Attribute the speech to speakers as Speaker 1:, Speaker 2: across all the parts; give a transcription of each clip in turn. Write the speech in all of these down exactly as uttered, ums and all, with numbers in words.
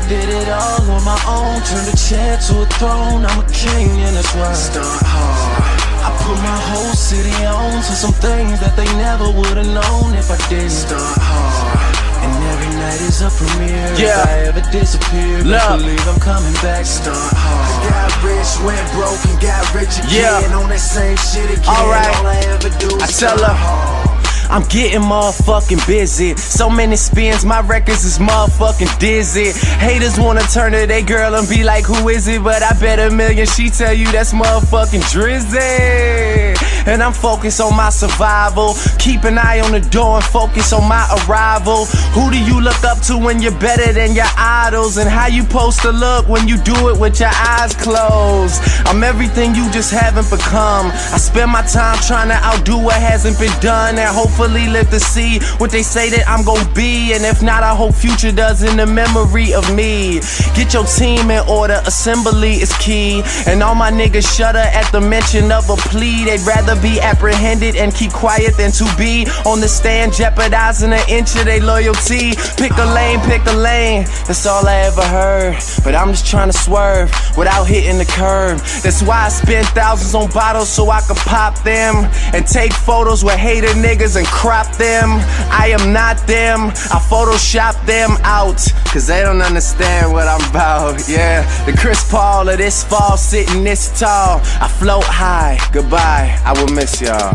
Speaker 1: did it all on my own, turned a chair to a throne. I'm a king and that's why I start hard. I put my whole city on to some things that they never would've known if I didn't start hard. And every night is a premiere.
Speaker 2: Yeah.
Speaker 1: If I ever disappear, best believe I'm coming back. Start hard. I got rich, went broke, and got rich again.
Speaker 2: Yeah.
Speaker 1: On that same shit again.
Speaker 2: All right.
Speaker 1: All I ever do is
Speaker 2: I tell
Speaker 1: start
Speaker 2: her,
Speaker 1: hard.
Speaker 2: I'm getting motherfucking busy. So many spins, my records is motherfucking dizzy. Haters wanna turn to they girl and be like, who is it? But I bet a million she tell you that's motherfucking Drizzy. And I'm focused on my survival. Keep an eye on the door and focus on my arrival. Who do you look up to when you're better than your idols? And how you supposed to look when you do it with your eyes closed? I'm everything you just haven't become. I spend my time trying to outdo what hasn't been done, and hopefully live to see what they say that I'm gon' be. And if not, I hope future does in the memory of me. Get your team in order, assembly is key. And all my niggas shudder at the mention of a plea. They'd rather be apprehended and keep quiet than to be on the stand jeopardizing an inch of their loyalty. Pick a lane, pick a lane, that's all I ever heard. But I'm just trying to swerve without hitting the curb. That's why I spend thousands on bottles so I could pop them and take photos with hater niggas and crop them. I am not them, I Photoshop them out, cause they don't understand what I'm about. Yeah, the Chris Paul of this fall, sitting this tall. I float high, goodbye, I will miss y'all.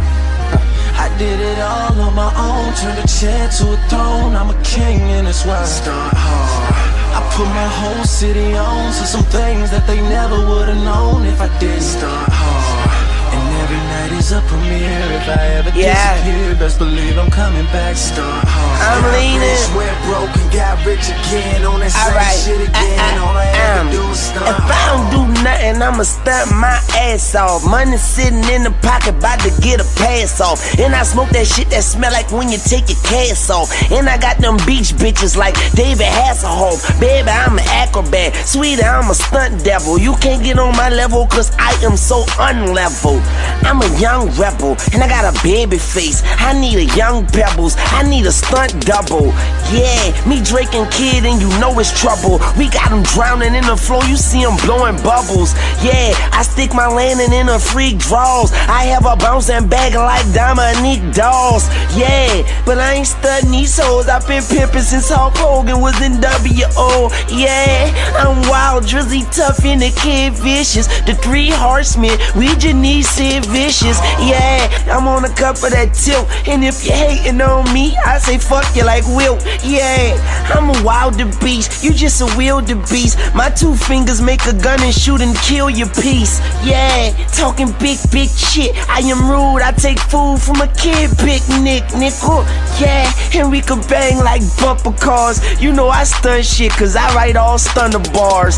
Speaker 1: I did it all on my own, turned a chair to a throne. I'm a king and that's why I start hard. I put my whole city on to some things that they never would've known if I didn't start hard. And every night is a premiere. If I ever
Speaker 2: Yeah.
Speaker 1: disappear, best believe I'm coming back. Start hard.
Speaker 2: I'm leaning.
Speaker 1: Rich, went broke and got rich again. On that same
Speaker 2: Alright,
Speaker 1: shit again.
Speaker 2: I, I,
Speaker 1: All I ever
Speaker 2: um,
Speaker 1: do is start
Speaker 2: if I don't do nothing, I'ma stunt my ass off. Money sitting in the pocket, about to get a pass off. And I smoke that shit that smell like when you take your cast off. And I got them beach bitches like David Hasselhoff. Baby, I'm an acrobat. Sweetie, I'm a stunt devil. You can't get on my level cause I am so unleveled. I'm a young rebel and I got a baby face. I need a young Pebbles. I need a stunt double. Yeah, me Drake and Kid and you know it's trouble. We got them drowning in the flow, you see them blowing bubbles. Yeah, I stick my landing in a freak draws. I have a bouncing bag like Dominique Dawes. Yeah, but I ain't studying these hoes. I've been pimping since Hulk Hogan was in W O. Yeah, I'm wild, Drizzy, tough, and the Kid Vicious. The three horsemen, we just need Sid Vicious. Yeah, I'm on a cup of that tilt. And if you're hating on me, I say fuck you like Wilt. Yeah, I'm a wilder beast, you just a wildebeest. My two fingers make a gun and shoot and kill your piece. Yeah, talking big, big shit. I am rude, I take food from a kid picnic, nickel. Yeah, and we can bang like bumper cars. You know I stun shit cause I write all stunner bars.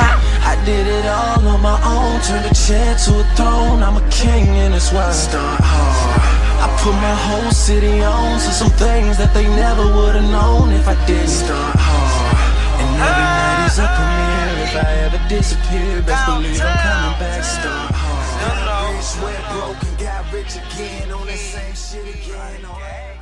Speaker 1: I did it all on my own, turned a chair to a throne. I'm a king and that's why I start hard. I put my whole city on to some things that they never would've known if I didn't start hard. And every night is a premiere. If I ever disappear, best believe I'm coming back. Start hard. Rich, went broke and got rich again. On that same shit again.